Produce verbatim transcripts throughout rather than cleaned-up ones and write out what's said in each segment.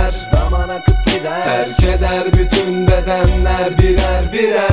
gider, zaman akıp gider. Terk eder bütün bedenler birer birer.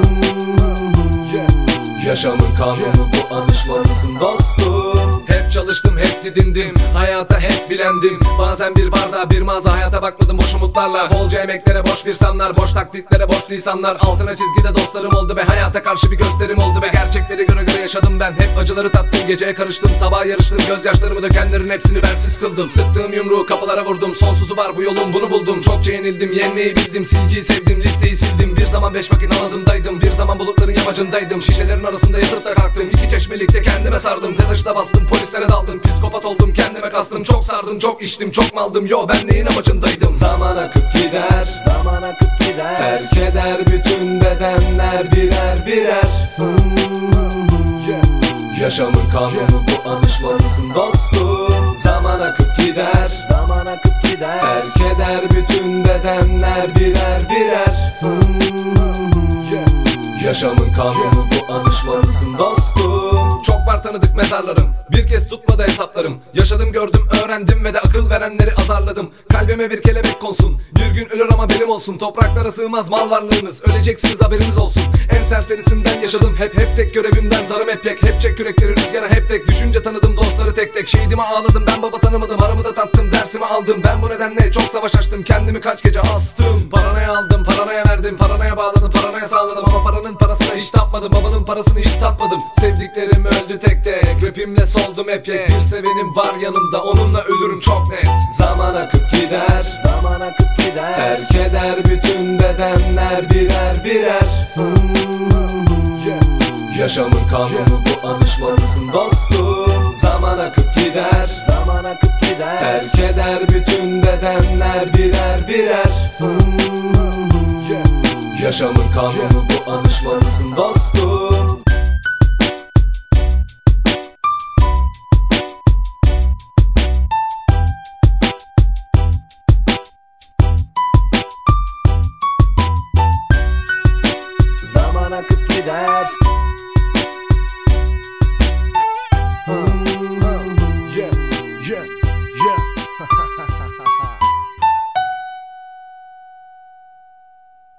Yaşamın kanunu bu, alışmalısın dostum. Hep çalıştım, hep didindim, hayata hep bilendim. Bazen bir bardağa bir mağaza, hayata bakmadım boş umutlarla. Bolca emeklere boş bir sanlar, boş taklitlere boş lisanlar. Altına çizgide dostlarım oldu be, hayata karşı bir gösterim oldu be. Gerçekleri göre göre yaşadım ben, hep acıları tattım. Geceye karıştım, sabah yarıştım, gözyaşlarımı dökenlerin hepsini bensiz kıldım. Sıktığım yumruğu kapılara vurdum, sonsuzu var bu yolun, bunu buldum. Çokça yenildim, yenmeyi bildim, silgiyi sevdim, listeyi sildim. Bir zaman beş vakit namazımdaydım, bir zaman bulutların yamacındaydım. Şişelerin arasında yatıp da kalktım, iki çeşmelikte kendime sardım. Telaşla bastım, polislere daldım, psikopat oldum, kendime kastım. Çok sardım, çok içtim, çok maldım, yo ben neyin amacındaydım. Zaman akıp gider, zaman akıp gider. Terk eder bütün bedenler birer birer. Yaşamın kanunu bu, alışmalısın dostum. Zaman akıp gider, zaman akıp gider. Terk eder bütün bedenler birer birer. Yaşamın kanunu bu, alışmalısın dostum. Çok var tanıdık mezarlarım, bir kez tutmadı hesaplarım. Yaşadım, gördüm, öğrendim ve de akıl verenleri azarladım. Kalbime bir kelebek konsun, bir gün ölür ama benim olsun. Topraklara sığmaz mal varlığınız, öleceksiniz haberiniz olsun. En serserisinden yaşadım, hep hep tek görevimden zarım hep yek. Hep çek yürekleri rüzgara, hep tek düşünce tanıdım dostları tek tek. Şehidime ağladım, ben baba tanımadım, haramı da tattım, dersimi aldım. Ben bu nedenle çok savaş açtım, kendimi kaç gece astım. Paranaya aldım, paranaya verdim, paranaya bağladım, paranaya sağladım. Ama paranın parasına hiç tapmadım, babanın parasını hiç tatmadım. Sevdiklerim öldü tek tek, rapimle soldum hep yek. Bir sevenim var yanımda, onunla ölürüm çok net. Zaman akıp gider, zaman akıp gider. Terk eder bütün bedenler birer birer. Yaşamın kanunu bu, alışmalısın dostum. Zaman akıp gider, zaman akıp gider. Terk eder bütün bedenler birer birer. Yaşamın kanunu bu, alışmalısın.